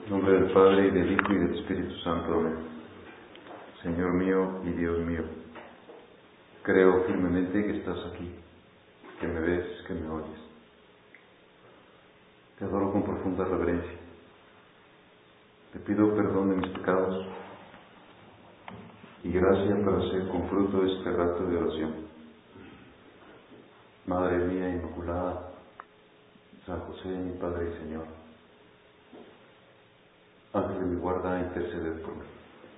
En nombre del Padre, y del Hijo, y del Espíritu Santo. Amén. Señor mío y Dios mío, creo firmemente que estás aquí, que me ves, que me oyes. Te adoro con profunda reverencia. Te pido perdón de mis pecados y gracia para hacer con fruto este rato de oración. Madre mía Inmaculada, San José, mi Padre y Señor, Ángel de mi guarda, interceded por mí.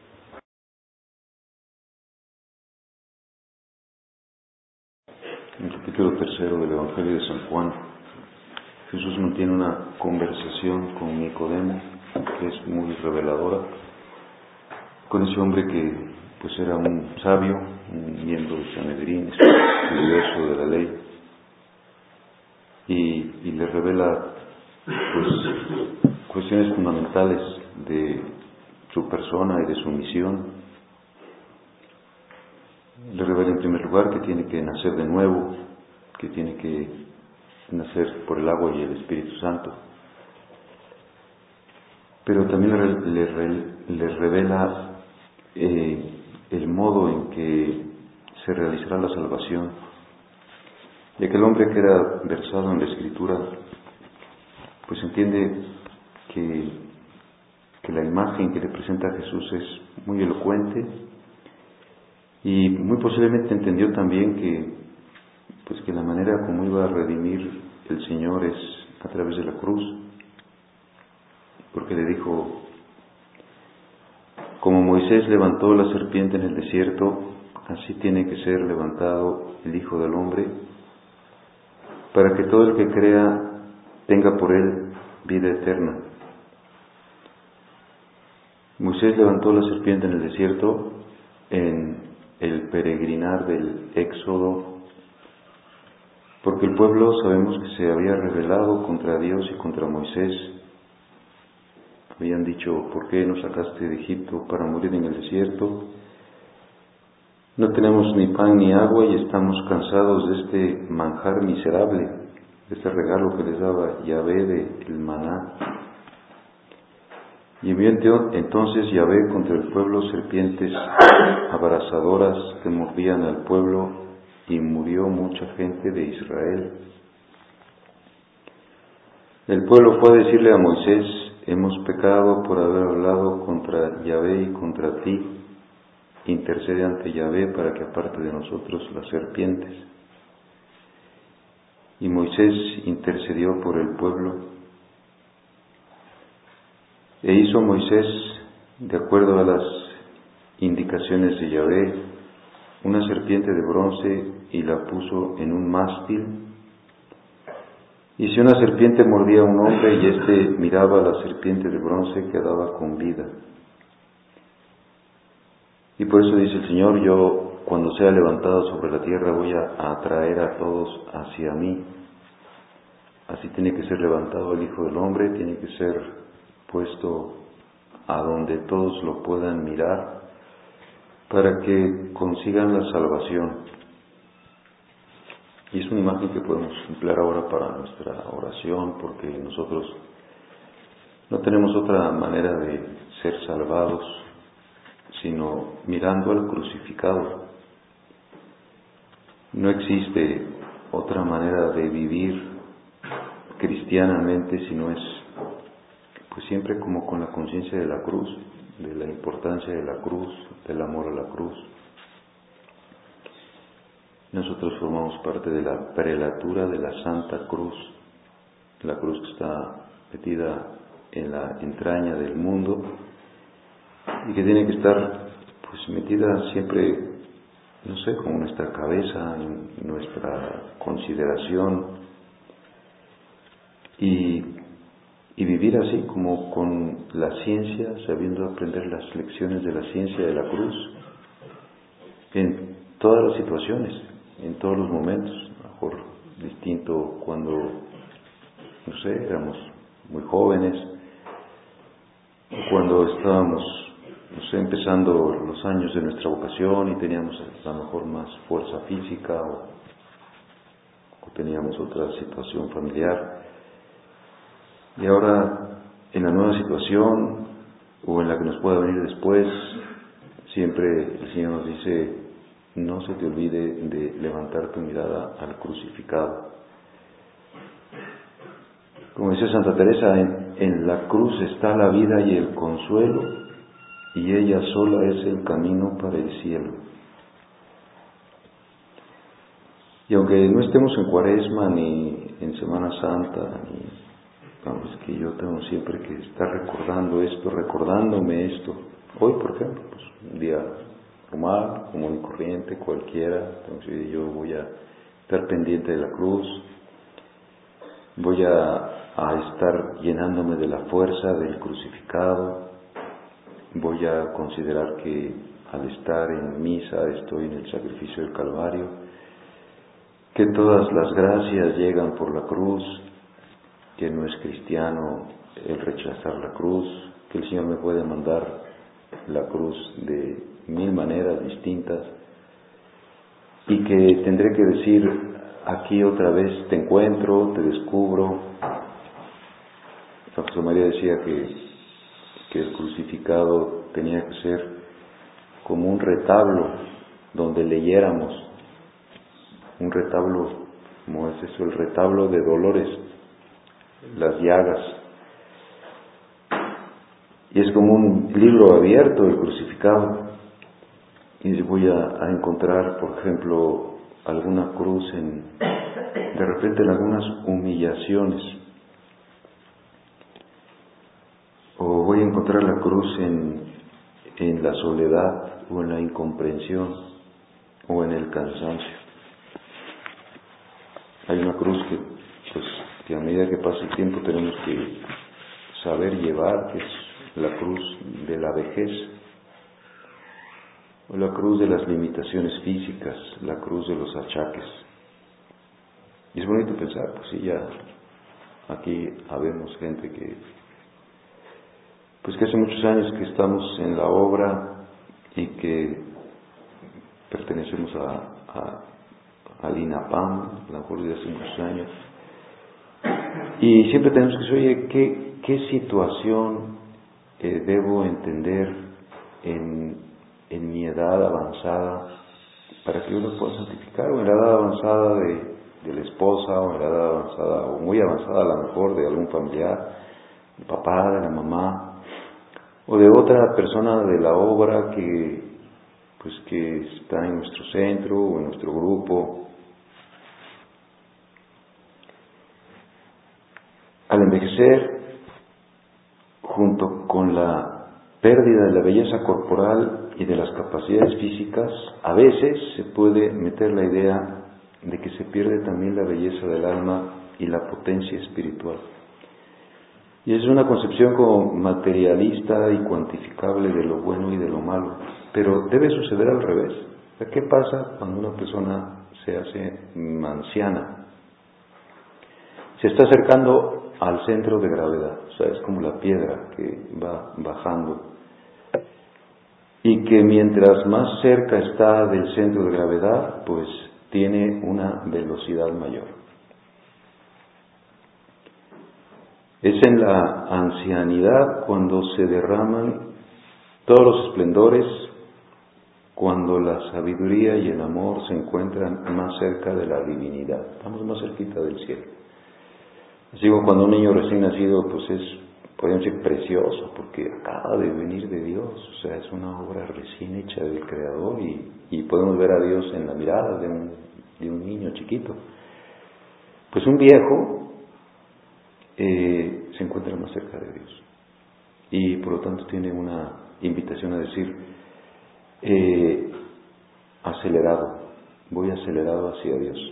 En el capítulo 3 del Evangelio de San Juan, Jesús mantiene una conversación con Nicodemo, que es muy reveladora, con ese hombre que pues era un sabio, un miembro del Sanedrín, estudioso de la ley, y le revela pues cuestiones fundamentales de su persona y de su misión. Le revela en primer lugar que tiene que nacer de nuevo, que tiene que nacer por el agua y el Espíritu Santo. Pero también le revela el modo en que se realizará la salvación. Y aquel hombre que era versado en la Escritura, pues entiende que la imagen que le presenta a Jesús es muy elocuente, y muy posiblemente entendió también que la manera como iba a redimir el Señor es a través de la cruz, porque le dijo: como Moisés levantó la serpiente en el desierto, así tiene que ser levantado el Hijo del Hombre, para que todo el que crea tenga por él vida eterna. Moisés levantó la serpiente en el desierto en el peregrinar del Éxodo, porque el pueblo sabemos que se había rebelado contra Dios y contra Moisés. Habían dicho: ¿por qué nos sacaste de Egipto para morir en el desierto? No tenemos ni pan ni agua y estamos cansados de este manjar miserable, de este regalo que les daba Yahvé del maná. Y envió entonces Yahvé contra el pueblo serpientes abrasadoras que mordían al pueblo, y murió mucha gente de Israel. El pueblo fue a decirle a Moisés: hemos pecado por haber hablado contra Yahvé y contra ti. Intercede ante Yahvé para que aparte de nosotros las serpientes. Y Moisés intercedió por el pueblo. E hizo Moisés, de acuerdo a las indicaciones de Yahvé, una serpiente de bronce y la puso en un mástil. Y si una serpiente mordía a un hombre y éste miraba a la serpiente de bronce, quedaba con vida. Y por eso dice el Señor: yo, cuando sea levantado sobre la tierra, voy a atraer a todos hacia mí. Así tiene que ser levantado el Hijo del Hombre, tiene que ser puesto a donde todos lo puedan mirar, para que consigan la salvación. Y es una imagen que podemos emplear ahora para nuestra oración, porque nosotros no tenemos otra manera de ser salvados sino mirando al crucificado. No existe otra manera de vivir cristianamente si no es pues siempre como con la conciencia de la cruz, de la importancia de la cruz, del amor a la cruz. Nosotros formamos parte de la prelatura de la Santa Cruz, la cruz que está metida en la entraña del mundo y que tiene que estar pues metida siempre, no sé, como nuestra cabeza, en nuestra consideración, y vivir así como con la ciencia, sabiendo aprender las lecciones de la ciencia de la cruz en todas las situaciones, en todos los momentos. A lo mejor distinto cuando, no sé, éramos muy jóvenes, o cuando estábamos, no sé, empezando los años de nuestra vocación y teníamos a lo mejor más fuerza física, o teníamos otra situación familiar. Y ahora en la nueva situación o en la que nos pueda venir después, siempre el Señor nos dice: no se te olvide de levantar tu mirada al crucificado. Como dice Santa Teresa, en la cruz está la vida y el consuelo, y ella sola es el camino para el cielo. Y aunque no estemos en Cuaresma ni en Semana Santa, es que yo tengo siempre que estar recordando esto, recordándome esto. Hoy, por ejemplo, pues un día normal, común y corriente, cualquiera, entonces yo voy a estar pendiente de la cruz, voy a estar llenándome de la fuerza del crucificado, voy a considerar que al estar en misa estoy en el sacrificio del Calvario, que todas las gracias llegan por la cruz, que no es cristiano el rechazar la cruz, que el Señor me puede mandar la cruz de 1000 maneras distintas y que tendré que decir: aquí otra vez te encuentro, te descubro. San José María decía que el crucificado tenía que ser como un retablo donde leyéramos, un retablo, como es eso, el retablo de dolores, las llagas. Y es como un libro abierto el crucificado. Y voy a encontrar, por ejemplo, alguna cruz de repente en algunas humillaciones. O voy a encontrar la cruz en la soledad, o en la incomprensión, o en el cansancio. Hay una cruz que a medida que pasa el tiempo tenemos que saber llevar, que es la cruz de la vejez, o la cruz de las limitaciones físicas, la cruz de los achaques. Y es bonito pensar, pues sí, ya aquí habemos gente que hace muchos años que estamos en la obra y que pertenecemos al INAPAM, a lo mejor desde hace muchos años, y siempre tenemos que decir: oye, ¿qué situación debo entender en mi edad avanzada para que yo lo pueda santificar? O en la edad avanzada de la esposa, o en la edad avanzada, o muy avanzada a lo mejor de algún familiar, del papá, de la mamá, o de otra persona de la obra que está en nuestro centro o en nuestro grupo. Al envejecer, junto con la pérdida de la belleza corporal y de las capacidades físicas, a veces se puede meter la idea de que se pierde también la belleza del alma y la potencia espiritual. Y es una concepción como materialista y cuantificable de lo bueno y de lo malo, pero debe suceder al revés. ¿Qué pasa cuando una persona se hace anciana? Se está acercando al centro de gravedad, o sea, es como la piedra que va bajando, y que mientras más cerca está del centro de gravedad, pues tiene una velocidad mayor. Es en la ancianidad cuando se derraman todos los esplendores, cuando la sabiduría y el amor se encuentran más cerca de la divinidad, estamos más cerquita del cielo. Así como cuando un niño recién nacido, podemos decir precioso, porque acaba de venir de Dios, o sea, es una obra recién hecha del Creador, y podemos ver a Dios en la mirada de un niño chiquito. Pues un viejo se encuentra más cerca de Dios, y por lo tanto tiene una invitación a decir: acelerado, voy acelerado hacia Dios.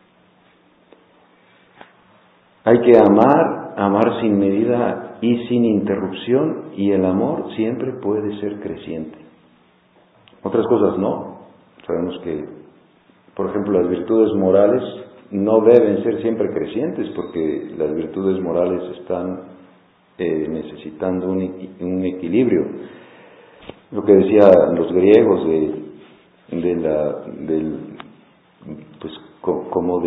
Hay que amar sin medida y sin interrupción, y el amor siempre puede ser creciente. Otras cosas no. Sabemos que, por ejemplo, las virtudes morales no deben ser siempre crecientes, porque las virtudes morales están necesitando un equilibrio. Lo que decían los griegos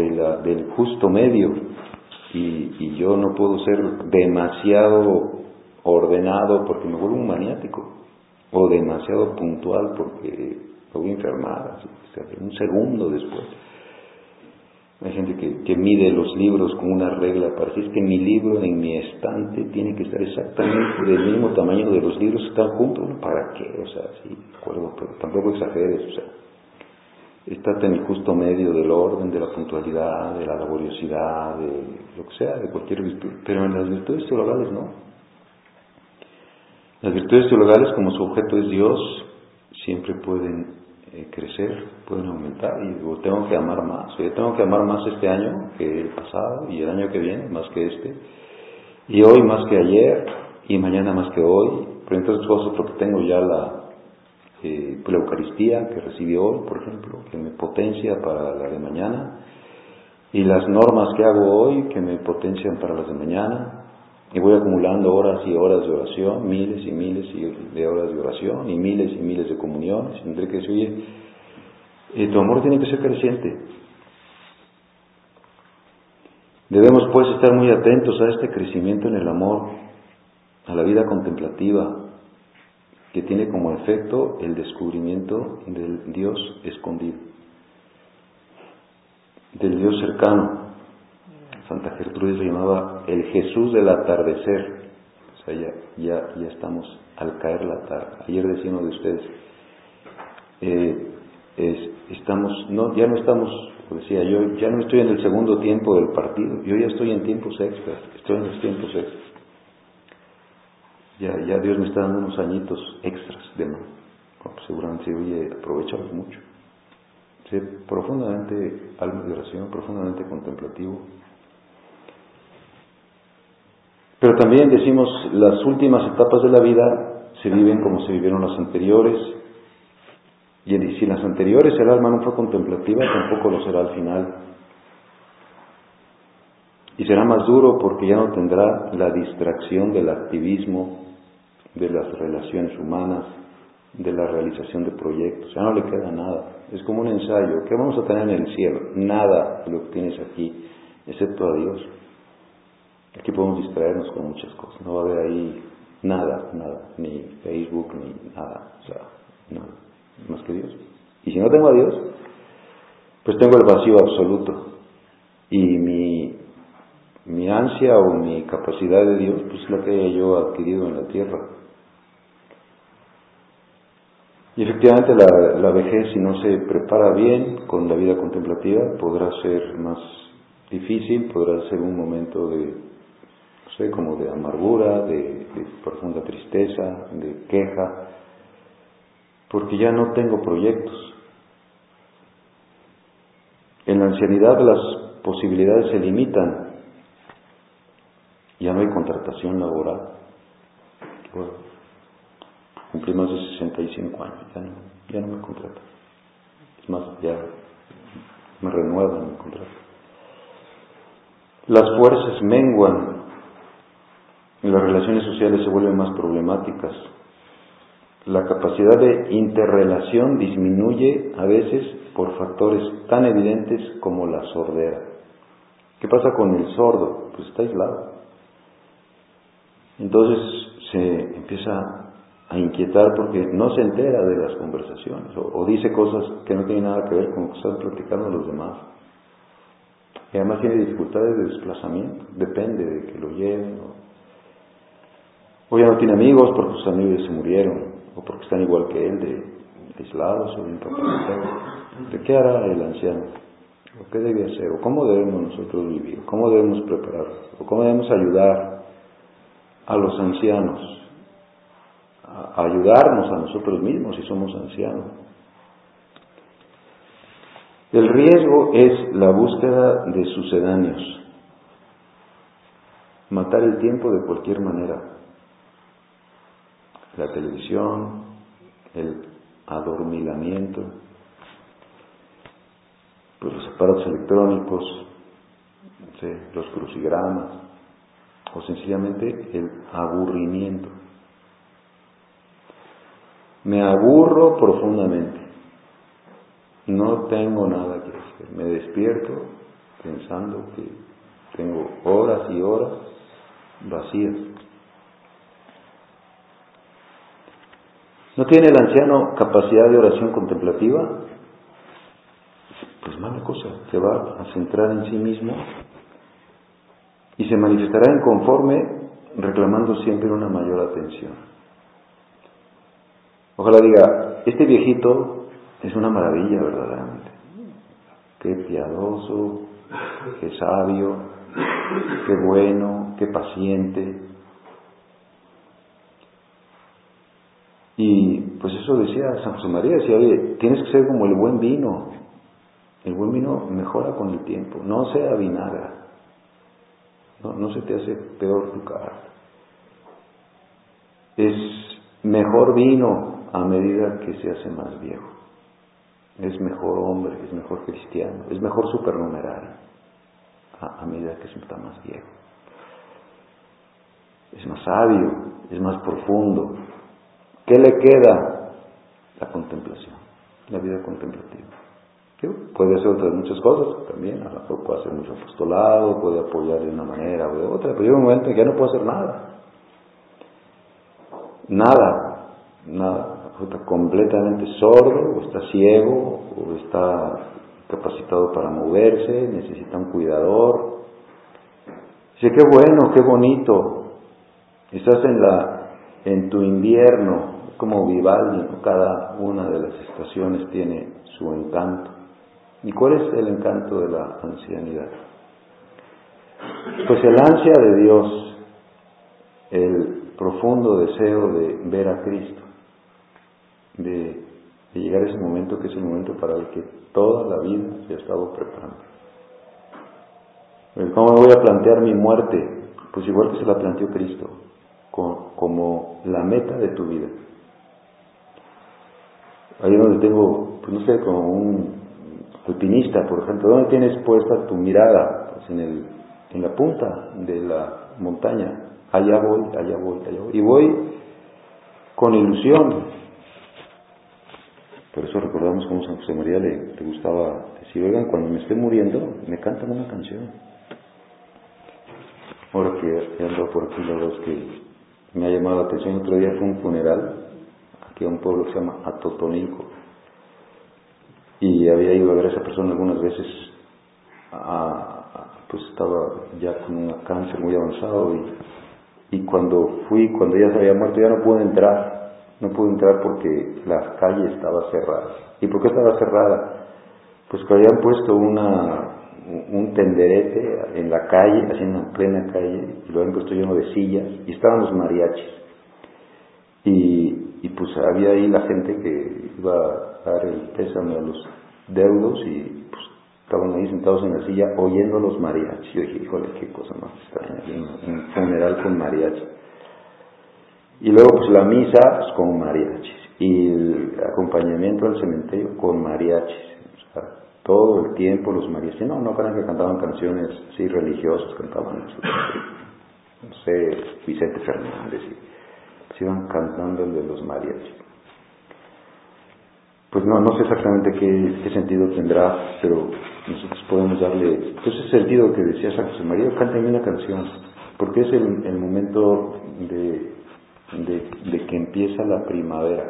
del justo medio, y yo no puedo ser demasiado ordenado porque me vuelvo un maniático, o demasiado puntual porque me voy a enfermar, así, o sea, un segundo después. Hay gente que mide los libros con una regla para decir que mi libro en mi estante tiene que estar exactamente del mismo tamaño de los libros que están juntos. ¿No? ¿Para qué? O sea, sí, de acuerdo, pero tampoco exageres, o sea, estate en el justo medio del orden, de la puntualidad, de la laboriosidad, de lo que sea, de cualquier virtud. Pero en las virtudes teologales no. Las virtudes teologales, como su objeto es Dios, siempre pueden crecer, pueden aumentar, y digo, tengo que amar más. Yo tengo que amar más este año que el pasado, y el año que viene más que este, y hoy más que ayer, y mañana más que hoy. Pero entonces otro que tengo ya la Eucaristía que recibí hoy, por ejemplo, que me potencia para la de mañana, y las normas que hago hoy que me potencian para las de mañana. Y voy acumulando horas y horas de oración, miles y miles de horas de oración, y miles de comuniones. Y tendré que decir, oye, tu amor tiene que ser creciente. Debemos pues estar muy atentos a este crecimiento en el amor, a la vida contemplativa, que tiene como efecto el descubrimiento del Dios escondido, del Dios cercano. Santa Gertrudis lo llamaba el Jesús del atardecer. O sea, ya estamos al caer la tarde. Ayer decía uno de ustedes, ya no estamos, decía yo, ya no estoy en el segundo tiempo del partido, yo ya estoy en tiempos extras, estoy en los tiempos extras. Ya Dios me está dando unos añitos extras de más. Pues seguramente, oye, aprovéchalos mucho. Sé profundamente alma de oración, profundamente contemplativo. Pero también decimos, las últimas etapas de la vida se viven como se vivieron las anteriores, y si en las anteriores el alma no fue contemplativa, tampoco lo será al final. Y será más duro porque ya no tendrá la distracción del activismo, de las relaciones humanas, de la realización de proyectos. Ya no le queda nada. Es como un ensayo. ¿Qué vamos a tener en el cielo? Nada de lo que tienes aquí, excepto a Dios. Aquí podemos distraernos con muchas cosas. No va a haber ahí nada, ni Facebook, ni nada. O sea, nada, más que Dios. Y si no tengo a Dios, pues tengo el vacío absoluto. Y mi ansia o mi capacidad de Dios, pues es la que haya yo adquirido en la tierra. Y efectivamente la vejez, si no se prepara bien con la vida contemplativa, podrá ser más difícil, podrá ser un momento de como de amargura, de profunda tristeza, de queja, porque ya no tengo proyectos. En la ancianidad las posibilidades se limitan, ya no hay contratación laboral. Bueno, cumplí más de 65 años, ya no me contratan. Es más, ya me renuevan el contrato. Las fuerzas menguan, y las relaciones sociales se vuelven más problemáticas. La capacidad de interrelación disminuye a veces por factores tan evidentes como la sordera. ¿Qué pasa con el sordo? Pues está aislado. Entonces se empieza a inquietar porque no se entera de las conversaciones o dice cosas que no tienen nada que ver con lo que están platicando los demás. Y además tiene dificultades de desplazamiento, depende de que lo lleven o ya no tiene amigos porque sus amigos se murieron, o porque están igual que él, de aislados o de incapacitados. ¿De qué hará el anciano? ¿O qué debe hacer? ¿O cómo debemos nosotros vivir? ¿Cómo debemos prepararnos? ¿O cómo debemos ayudar a los ancianos? A ayudarnos a nosotros mismos si somos ancianos. El riesgo es la búsqueda de sucedáneos. Matar el tiempo de cualquier manera. La televisión, el adormilamiento, pues los aparatos electrónicos, los crucigramas, o sencillamente el aburrimiento. Me aburro profundamente, no tengo nada que hacer, me despierto pensando que tengo horas y horas vacías. ¿No tiene el anciano capacidad de oración contemplativa? Pues mala cosa, se va a centrar en sí mismo y se manifestará inconforme, reclamando siempre una mayor atención. Ojalá diga, este viejito es una maravilla verdaderamente. Qué piadoso, qué sabio, qué bueno, qué paciente. Y pues eso decía San José María, decía, oye, tienes que ser como el buen vino. El buen vino mejora con el tiempo, no se avinagra, no se te hace peor tu cara. Es mejor vino a medida que se hace más viejo. Es mejor hombre, es mejor cristiano, es mejor supernumerario a medida que se está más viejo. Es más sabio, es más profundo. ¿Qué le queda? La contemplación, la vida contemplativa. Puede hacer otras muchas cosas también, a lo mejor puede hacer mucho apostolado, puede apoyar de una manera o de otra, pero llega un momento en que ya no puede hacer nada, está completamente sordo, o está ciego, o está capacitado para moverse, necesita un cuidador. Dice, qué bueno, qué bonito, estás en tu invierno, como Vivaldi, ¿no? Cada una de las estaciones tiene su encanto. ¿Y cuál es el encanto de la ancianidad? Pues el ansia de Dios, el profundo deseo de ver a Cristo, de llegar a ese momento que es el momento para el que toda la vida se ha estado preparando. ¿Cómo me voy a plantear mi muerte? Pues igual que se la planteó Cristo, como la meta de tu vida. Ahí donde tengo, pues no sé, como un alpinista, por ejemplo, ¿dónde tienes puesta tu mirada? Pues en la punta de la montaña. Allá voy. Y voy con ilusión. Por eso recordamos cómo San José María le gustaba decir, oigan, cuando me esté muriendo, me cantan una canción. Ahora que ando por aquí, la verdad es que me ha llamado la atención. Otro día fue un funeral, aquí a un pueblo que se llama Atotonilco. Y había ido a ver a esa persona algunas veces, pues estaba ya con un cáncer muy avanzado y cuando ya se había muerto ya no pude entrar porque la calle estaba cerrada. ¿Y por qué estaba cerrada? Pues que habían puesto un tenderete en la calle, así en la plena calle, y lo habían puesto lleno de sillas, y estaban los mariachis. Y pues había ahí la gente que iba a dar el pésame a los deudos y pues estaban ahí sentados en la silla oyendo a los mariachis. Yo dije, híjole, qué cosa más extraña, un funeral con mariachis. Y luego pues la misa pues, con mariachis y el acompañamiento al cementerio con mariachis. O sea, todo el tiempo los mariachis. No crean que cantaban canciones así religiosas, cantaban no sé, Vicente Fernández se iban cantando el de los mariachis. Pues no sé exactamente qué sentido tendrá, pero nosotros podemos darle ese sentido que decía San José María, cántame una canción, porque es el momento de que empieza la primavera.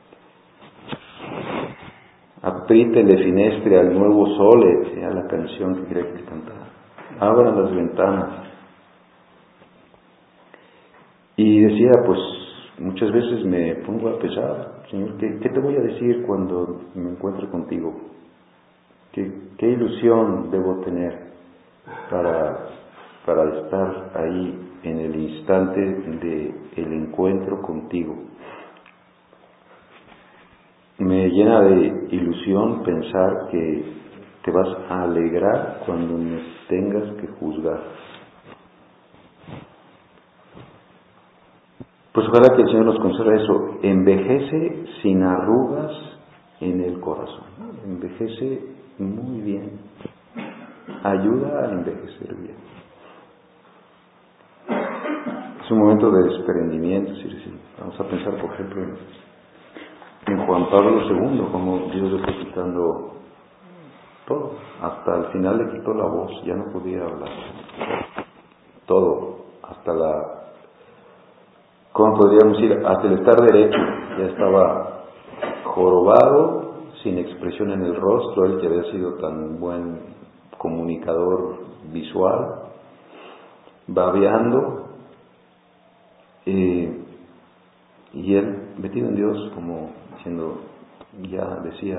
Aprite le finestre al nuevo sole, decía la canción que quería que cantara. Abran las ventanas. Y decía, pues muchas veces me pongo a pensar, Señor, ¿qué te voy a decir cuando me encuentre contigo? ¿Qué ilusión debo tener para estar ahí en el instante del encuentro contigo? Me llena de ilusión pensar que te vas a alegrar cuando me tengas que juzgar. Pues ojalá que el Señor nos conceda eso. Envejece sin arrugas en el corazón. Envejece muy bien. Ayuda a envejecer bien. Es un momento de desprendimiento. Sí. Vamos a pensar, por ejemplo, en Juan Pablo II, como Dios le está quitando todo. Hasta el final le quitó la voz, ya no podía hablar. Todo, hasta ¿Cómo podríamos ir? Hasta el estar derecho. Ya estaba jorobado, sin expresión en el rostro, él que había sido tan buen comunicador visual, babeando, y él metido en Dios, como diciendo, ya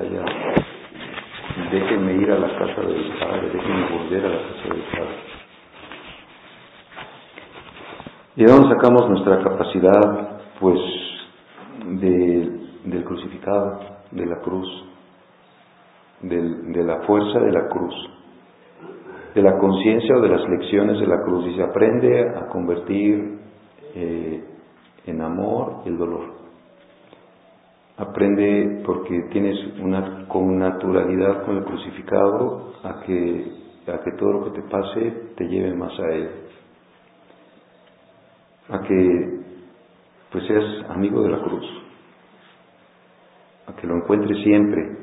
déjenme ir a la casa del Padre, déjenme volver a la casa del Padre. ¿Y de dónde sacamos nuestra capacidad? Pues del crucificado, de la cruz, de la fuerza de la cruz, de la conciencia o de las lecciones de la cruz. Y se aprende a convertir en amor el dolor. Aprende, porque tienes una connaturalidad con el crucificado, a que todo lo que te pase te lleve más a Él, a que pues seas amigo de la cruz, a que lo encuentres siempre,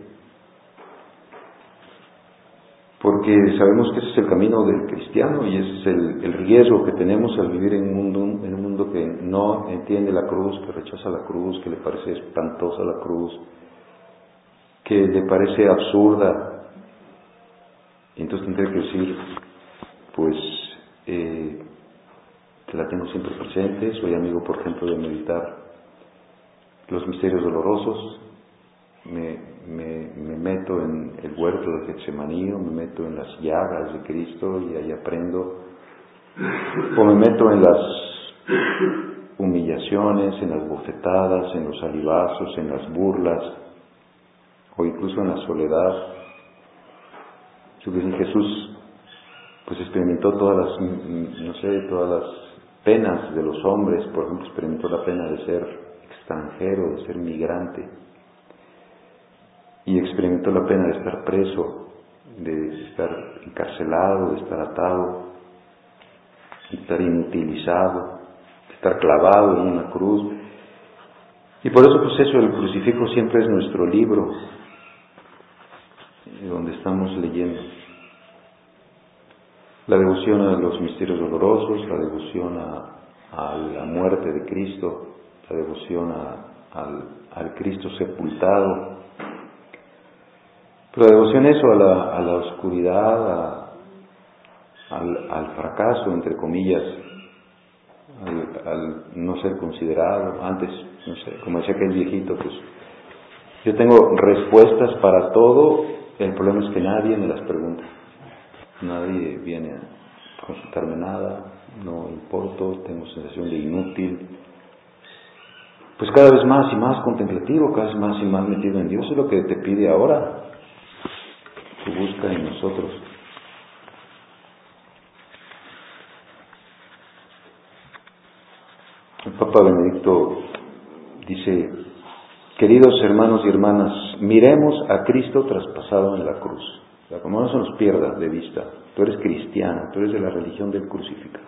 porque sabemos que ese es el camino del cristiano y ese es el riesgo que tenemos al vivir en un mundo que no entiende la cruz, que rechaza la cruz, que le parece espantosa la cruz, que le parece absurda. Y entonces tendré que decir, pues que la tengo siempre presente. Soy amigo, por ejemplo, de meditar los misterios dolorosos. Me meto en el huerto de Getsemaní, me meto en las llagas de Cristo y ahí aprendo, o me meto en las humillaciones, en las bofetadas, en los salivazos, en las burlas, o incluso en la soledad. Yo creo que Jesús pues experimentó todas las penas de los hombres. Por ejemplo, experimentó la pena de ser extranjero, de ser migrante, y experimentó la pena de estar preso, de estar encarcelado, de estar atado, de estar inutilizado, de estar clavado en una cruz. Y por eso, pues eso, el crucifijo siempre es nuestro libro, donde estamos leyendo la devoción a los misterios dolorosos, la devoción a la muerte de Cristo, la devoción al Cristo sepultado. Pero la devoción a la oscuridad, al fracaso, entre comillas, al no ser considerado. Antes, no sé, como decía aquel viejito, pues yo tengo respuestas para todo, el problema es que nadie me las pregunta. Nadie viene a consultarme nada, no importo, tengo sensación de inútil. Pues cada vez más y más contemplativo, cada vez más y más metido en Dios, es lo que te pide ahora. Que busca en nosotros. El Papa Benedicto dice: queridos hermanos y hermanas, miremos a Cristo traspasado en la cruz. O sea, como no se nos pierda de vista, tú eres cristiano, tú eres de la religión del crucificado.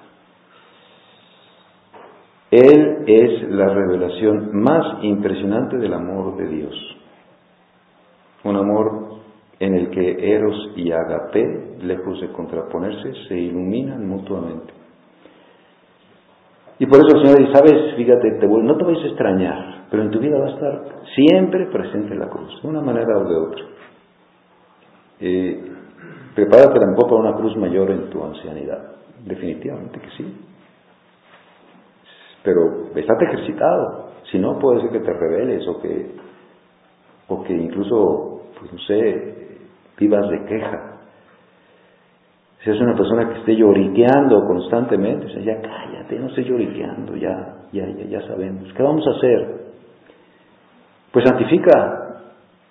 Él es la revelación más impresionante del amor de Dios. Un amor en el que Eros y Agape, lejos de contraponerse, se iluminan mutuamente. Y por eso el Señor dice, sabes, fíjate, no te vayas a extrañar, pero en tu vida va a estar siempre presente la cruz, de una manera o de otra. Prepárate tampoco para una cruz mayor en tu ancianidad, definitivamente que sí. Pero estate ejercitado, si no puede ser que te rebeles o que incluso, pues no sé, vivas de queja. Si es una persona que esté lloriqueando constantemente, o sea, ya cállate, no estés lloriqueando, ya sabemos. ¿Qué vamos a hacer? Pues santifica.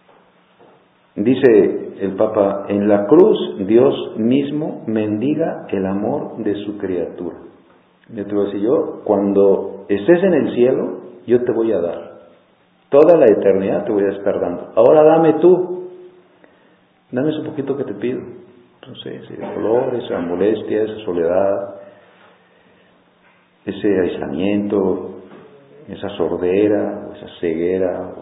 Dice el Papa, en la cruz Dios mismo mendiga el amor de su criatura. Yo te voy a decir, cuando estés en el cielo, yo te voy a dar. Toda la eternidad te voy a estar dando. Ahora dame tú. Dame ese poquito que te pido. Entonces, ese dolor, esa molestia, esa soledad, ese aislamiento, esa sordera, esa ceguera.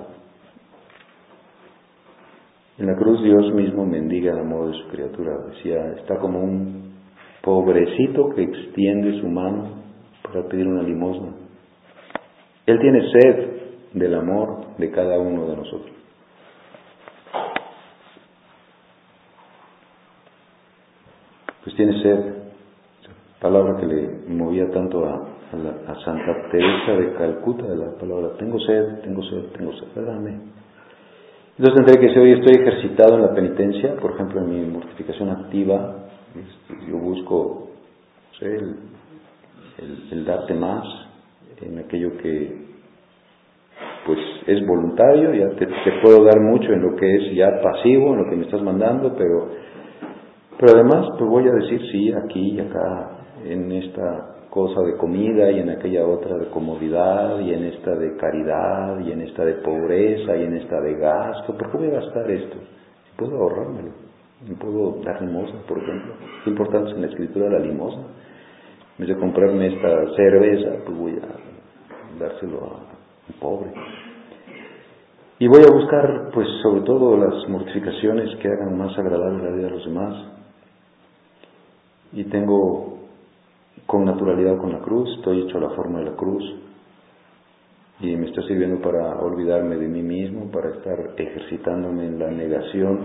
En la cruz Dios mismo mendiga el amor de su criatura. Decía, está como un pobrecito que extiende su mano para pedir una limosna. Él tiene sed del amor de cada uno de nosotros. Pues tiene sed, palabra que le movía tanto a Santa Teresa de Calcuta, de la palabra tengo sed, dame. Entonces tendré que decir, hoy estoy ejercitado en la penitencia, por ejemplo en mi mortificación activa, yo busco, no sé, el darte más, en aquello que pues es voluntario, ya te puedo dar mucho en lo que es ya pasivo, en lo que me estás mandando, pero además pues voy a decir sí aquí y acá, en esta cosa de comida y en aquella otra de comodidad y en esta de caridad y en esta de pobreza y en esta de gasto. ¿Por qué voy a gastar esto? Si puedo ahorrármelo, me puedo dar limosna, por ejemplo. Qué importante es en la escritura la limosna. En vez de comprarme esta cerveza, pues voy a dárselo a un pobre. Y voy a buscar, pues sobre todo las mortificaciones que hagan más agradable la vida de los demás. Y tengo con naturalidad con la cruz, estoy hecho a la forma de la cruz y me está sirviendo para olvidarme de mí mismo, para estar ejercitándome en la negación.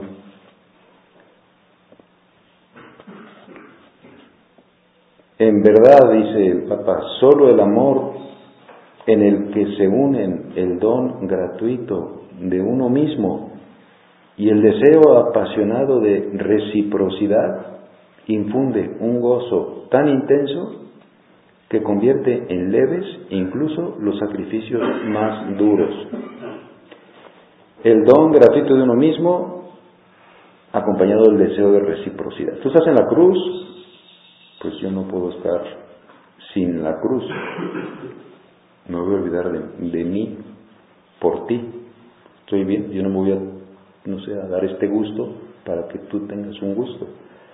En verdad, dice el Papa, solo el amor en el que se unen el don gratuito de uno mismo y el deseo apasionado de reciprocidad infunde un gozo tan intenso que convierte en leves incluso los sacrificios más duros. El don gratuito de uno mismo acompañado del deseo de reciprocidad. Tú estás en la cruz, pues yo no puedo estar sin la cruz. Me voy a olvidar de mí por ti. Estoy bien, yo no me voy a dar este gusto para que tú tengas un gusto.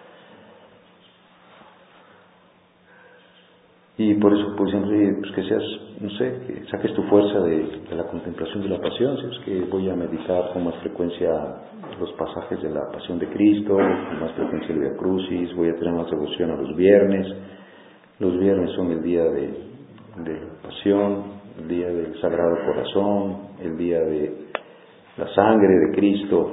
Y por eso, pues siempre, pues que seas, no sé, que saques tu fuerza de la contemplación de la pasión. Si es que voy a meditar con más frecuencia los pasajes de la pasión de Cristo, con más frecuencia el Via Crucis, voy a tener más devoción a los viernes. Los viernes son el día de la pasión, el día del Sagrado Corazón, el día de la sangre de Cristo.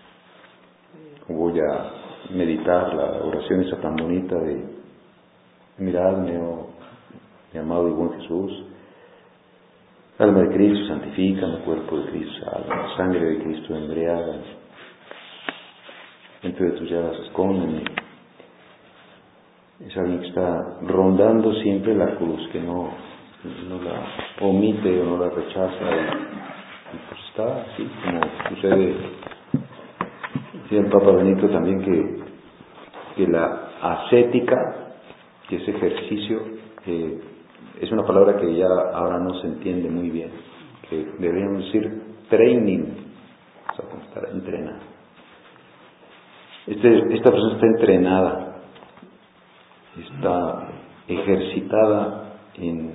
Voy a meditar la oración esa tan bonita de miradme, oh mi amado y buen Jesús, alma de Cristo santifícame, cuerpo de Cristo salva, sangre de Cristo embriaga, entre tus llagas escóndeme. Es alguien que está rondando siempre la cruz, que no la omite o no la rechaza, y pues está así como sucede. Decía el Papa Benito también que la ascética, que ese ejercicio, es una palabra que ya ahora no se entiende muy bien, que deberíamos decir training, o sea, como estar entrenado. Esta persona está entrenada, está ejercitada en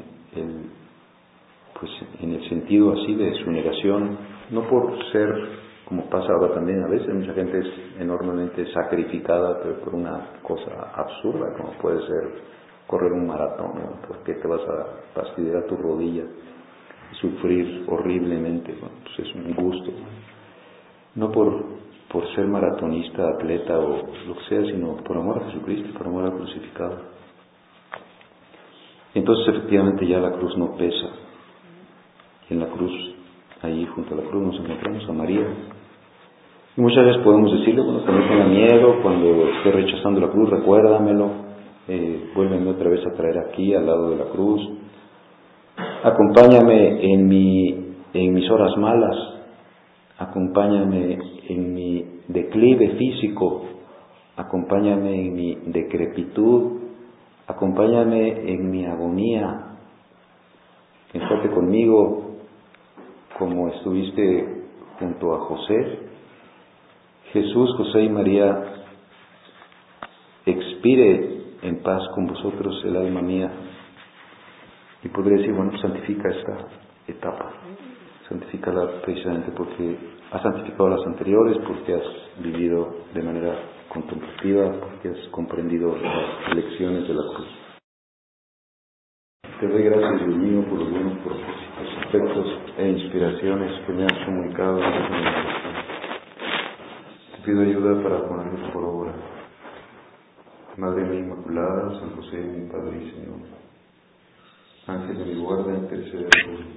el sentido así de su negación, no por ser, como pasa ahora también a veces, mucha gente es enormemente sacrificada, pero por una cosa absurda, como puede ser correr un maratón, ¿no? Porque te vas a fastidiar tu rodilla, sufrir horriblemente, bueno, pues es un gusto, no por ser maratonista, atleta o lo que sea, sino por amor a Jesucristo, por amor al crucificado. Entonces efectivamente ya la cruz no pesa. En la cruz, ahí junto a la cruz nos encontramos a María. Y muchas veces podemos decirle, bueno, que no tenga miedo, cuando esté rechazando la cruz, recuérdamelo, vuélveme otra vez a traer aquí al lado de la cruz, acompáñame en mis horas malas, acompáñame en mi declive físico, acompáñame en mi decrepitud, acompáñame en mi agonía, estate conmigo como estuviste junto a José. Jesús, José y María, expire en paz con vosotros el alma mía. Y podría decir, bueno, santifica esta etapa, santifícala precisamente porque has santificado las anteriores, porque has vivido de manera contemplativa, porque has comprendido las lecciones de la cruz. Te doy gracias, Dios mío, por los buenos propósitos los efectos e inspiraciones que me has comunicado en esta meditación. Te pido ayuda para ponerlos por obra. Madre mía Inmaculada, San José, mi Padre y Señor, Ángel de mi guarda, intercede por mí.